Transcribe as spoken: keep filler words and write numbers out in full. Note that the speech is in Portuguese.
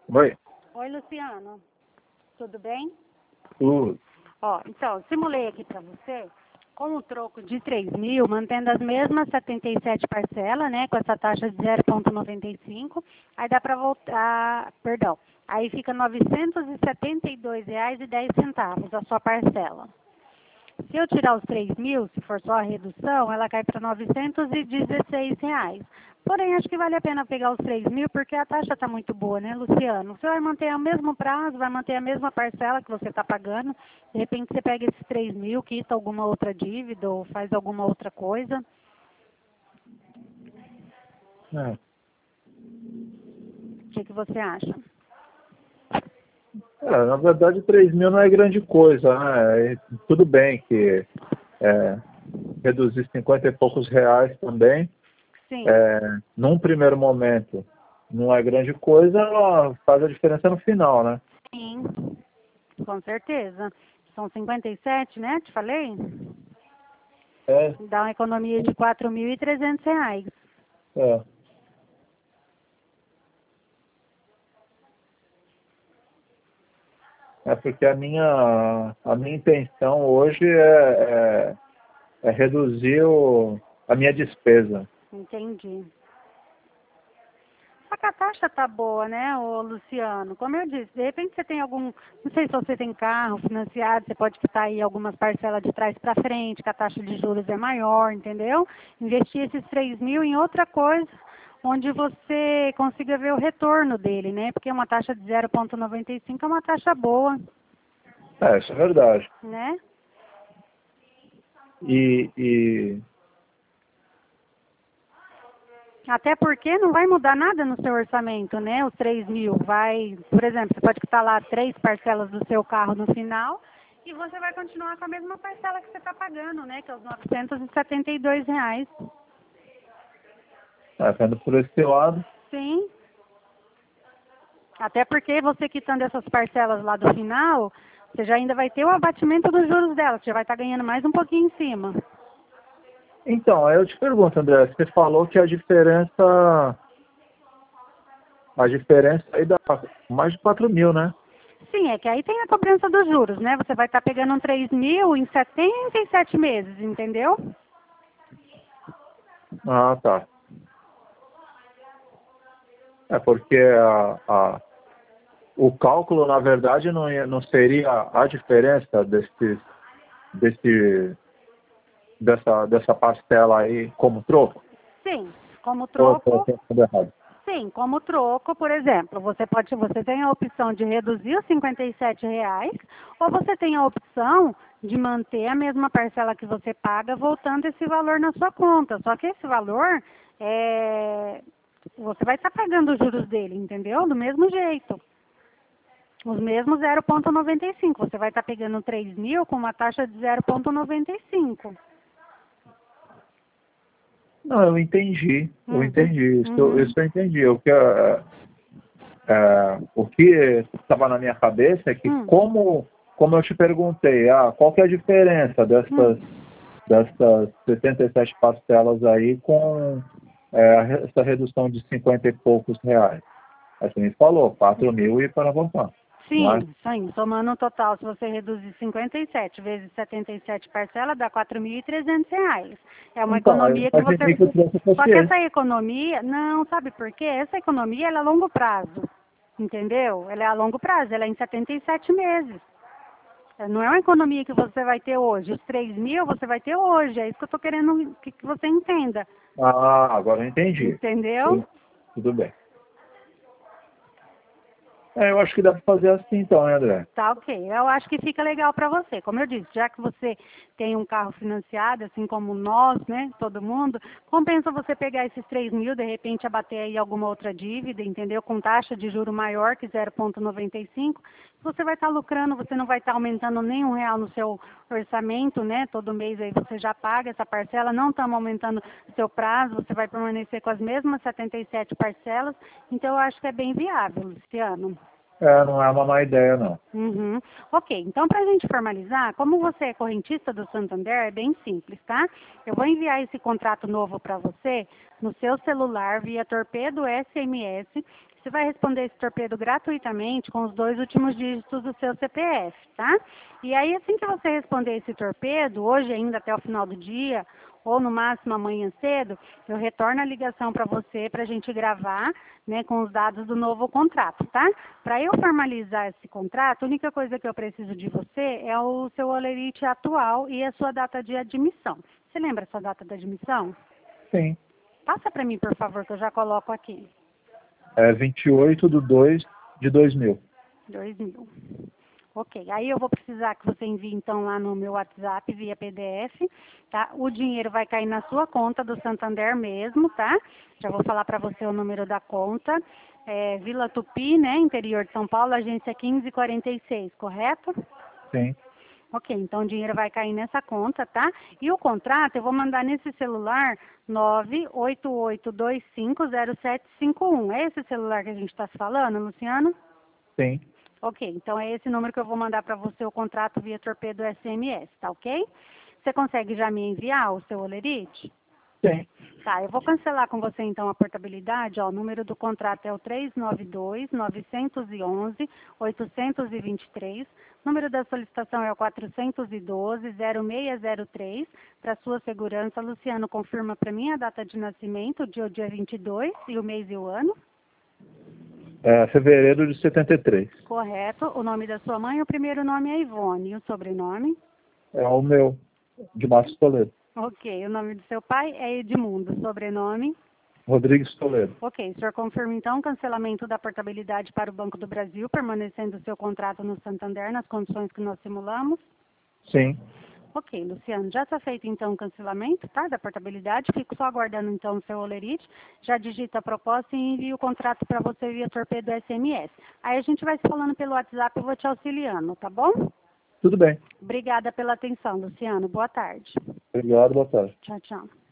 Oi. Oi, Luciano. Tudo bem? Tudo. Ó, então, simulei aqui para você, com o troco de três mil, mantendo as mesmas setenta e sete parcelas, né, com essa taxa de zero vírgula noventa e cinco, aí dá para voltar, perdão, aí fica novecentos e setenta e dois reais e dez centavos a sua parcela. Se eu tirar os três mil, se for só a redução, ela cai para novecentos e dezesseis reais. Porém, acho que vale a pena pegar os três mil, porque a taxa está muito boa, né, Luciano? Você vai manter o mesmo prazo, vai manter a mesma parcela que você está pagando. De repente, você pega esses três mil, quita alguma outra dívida ou faz alguma outra coisa. É. O que, que você acha? É, na verdade, três mil não é grande coisa, né? E tudo bem que é, reduzir cinquenta e poucos reais também, Sim, é, num primeiro momento, não é grande coisa, ela faz a diferença no final, né? sim, com certeza. São cinquenta e sete, né? Te falei? É, Dá uma economia de quatro mil e trezentos reais. é. É porque a minha, a minha intenção hoje é, é, é reduzir o, a minha despesa. Entendi. Só que a taxa tá boa, né, ô Luciano? Como eu disse, de repente você tem algum, não sei se você tem carro financiado, você pode quitar aí algumas parcelas de trás para frente, que a taxa de juros é maior, entendeu? Investir esses três mil em outra coisa, onde você consiga ver o retorno dele, né? Porque uma taxa de zero vírgula noventa e cinco é uma taxa boa, É, isso é verdade. né? E, e Até porque não vai mudar nada no seu orçamento, né? Os três mil vai, por exemplo, você pode quitar lá três parcelas do seu carro no final e você vai continuar com a mesma parcela que você está pagando, né? Que é os novecentos e setenta e dois reais. é, vendo por esse lado, Sim. Até porque você quitando essas parcelas lá do final, você já ainda vai ter o abatimento dos juros dela, você já vai estar ganhando mais um pouquinho em cima. então, aí eu te pergunto, André, você falou que a diferença, a diferença aí dá mais de quatro mil, né? Sim, é que aí tem a cobrança dos juros, né? Você vai estar pegando um três mil em setenta e sete meses, entendeu? Ah, tá. É porque a, a, o cálculo, na verdade, não, ia- não seria a diferença desse, desse, dessa, dessa parcela aí como troco? Sim, como Ou eu estou troco, pensando errado? sim, como troco, por exemplo, você pode, você tem a opção de reduzir os cinquenta e sete reais, ou você tem a opção de manter a mesma parcela que você paga, voltando esse valor na sua conta. Só que esse valor, é, você vai estar pagando os juros dele, entendeu? Do mesmo jeito. Os mesmos zero vírgula noventa e cinco. Você vai estar pegando três mil com uma taxa de zero vírgula noventa e cinco. Não, eu entendi, eu Hum. entendi, isso, Uhum. isso eu entendi. O que, é, é, o que estava na minha cabeça é que Hum. como, como eu te perguntei, ah, qual que é a diferença dessas, Hum. dessas setenta e sete parcelas aí com é, a re- essa redução de cinquenta e poucos reais? Aí você me falou, quatro mil e para voltar. Mas, Sim, sim. Somando o total, se você reduzir cinquenta e sete vezes setenta e sete parcelas, dá quatro mil e trezentos reais. É uma então, eu economia que você... imaginei que o preço Só fosse que esse. essa economia, não, sabe por quê? Essa economia ela é a longo prazo, entendeu? Ela é a longo prazo, ela é em setenta e sete meses. Não é uma economia que você vai ter hoje. Os três mil você vai ter hoje. É isso que eu estou querendo que, que você entenda. Ah, agora eu entendi. Entendeu? Tudo, tudo bem. É, eu acho que dá para fazer assim então, né, André? Tá, ok. Eu acho que fica legal para você. Como eu disse, já que você tem um carro financiado, assim como nós, né, todo mundo, compensa você pegar esses três mil, de repente abater aí alguma outra dívida, entendeu? Com taxa de juro maior que zero vírgula noventa e cinco, você vai estar lucrando, você não vai estar aumentando nem um real no seu orçamento, né? Todo mês aí você já paga essa parcela, não estamos aumentando o seu prazo, você vai permanecer com as mesmas setenta e sete parcelas, então eu acho que é bem viável, Luciano. É, não é uma má ideia, não. Uhum. Ok, então para a gente formalizar, como você é correntista do Santander, é bem simples, tá? Eu vou enviar esse contrato novo para você no seu celular via Torpedo S M S. Você vai responder esse torpedo gratuitamente com os dois últimos dígitos do seu C P F, tá? E aí, assim que você responder esse torpedo, hoje ainda até o final do dia, ou no máximo amanhã cedo, eu retorno a ligação para você para a gente gravar, né, com os dados do novo contrato, tá? Para eu formalizar esse contrato, a única coisa que eu preciso de você é o seu holerite atual e a sua data de admissão. Você lembra a sua data de admissão? Sim. Passa para mim, por favor, que eu já coloco aqui. É vinte e oito de dois de dois mil. dois mil. Ok, aí eu vou precisar que você envie então lá no meu WhatsApp via P D F, tá? O dinheiro vai cair na sua conta do Santander mesmo, tá? Já vou falar para você o número da conta. É Vila Tupi, né, interior de São Paulo, agência quinze quarenta e seis, correto? Sim. Ok, então o dinheiro vai cair nessa conta, tá? E o contrato eu vou mandar nesse celular nove oito oito dois cinco zero sete cinco um. É esse celular que a gente está falando, Luciano? Sim. Ok, então é esse número que eu vou mandar para você o contrato via Torpedo S M S, tá ok? Você consegue já me enviar o seu holerite? Sim. Tá, eu vou cancelar com você então a portabilidade, ó, o número do contrato é o três nove dois, nove um um, oito dois três, o número da solicitação é o quatrocentos e doze, zero seis zero três, para sua segurança, Luciano, confirma para mim a data de nascimento, o dia, o dia vinte e dois, e o mês e o ano? É fevereiro de setenta e três. Correto, o nome da sua mãe, o primeiro nome é Ivone, e o sobrenome? É o meu, de Matos Toledo. Ok, o nome do seu pai é Edmundo, sobrenome? Rodrigues Toledo. Ok, o senhor confirma então o cancelamento da portabilidade para o Banco do Brasil, permanecendo o seu contrato no Santander nas condições que nós simulamos? Sim. Ok, Luciano, já está feito então o cancelamento, tá, da portabilidade, fico só aguardando então o seu holerite, já digita a proposta e envia o contrato para você via Torpedo S M S. Aí a gente vai se falando pelo WhatsApp, eu vou te auxiliando, tá bom? Tudo bem. Obrigada pela atenção, Luciano, boa tarde. Obrigado, boa tarde. Tchau, tchau.